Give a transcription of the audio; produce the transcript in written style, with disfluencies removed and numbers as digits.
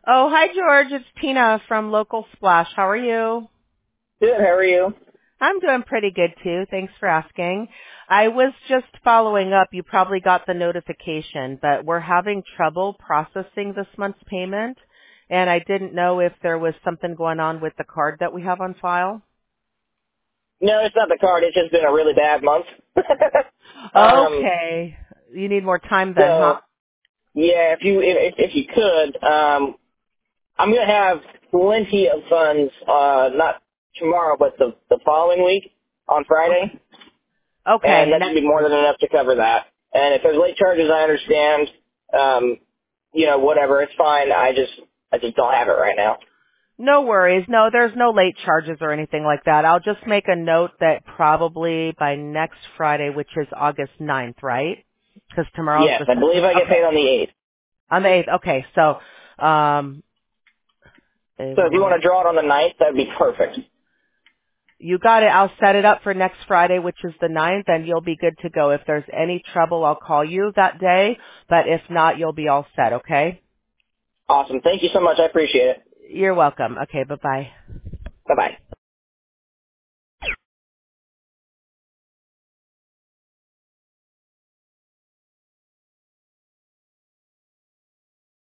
Oh, hi, George. It's Tina from Local Splash. How are you? Good, how are you? I'm doing pretty good, too. Thanks for asking. I was just following up. You probably got the notification, but we're having trouble processing this month's payment, and I didn't know if there was something going on with the card that we have on file. No, it's not the card. It's just been a really bad month. um, Okay. You need more time then, huh? so, yeah, if you could, I'm going to have plenty of funds, not tomorrow, but the following week on Friday, Okay. and that should Next be more week. than enough to cover that. And if there's late charges, I understand. Whatever, it's fine. I just don't have it right now. No worries. No, there's no late charges or anything like that. I'll just make a note that probably by next Friday, which is August 9th, right? Because tomorrow's Yes, the I 7th. believe I get Okay. paid on the 8th. On the 8th. Okay. So, So if you want April. to draw it on the 9th, that'd be perfect. You got it. I'll set it up for next Friday, which is the 9th, and you'll be good to go. If there's any trouble, I'll call you that day. But if not, you'll be all set, okay? Awesome. Thank you so much. I appreciate it. You're welcome. Okay. Bye-bye. Bye-bye.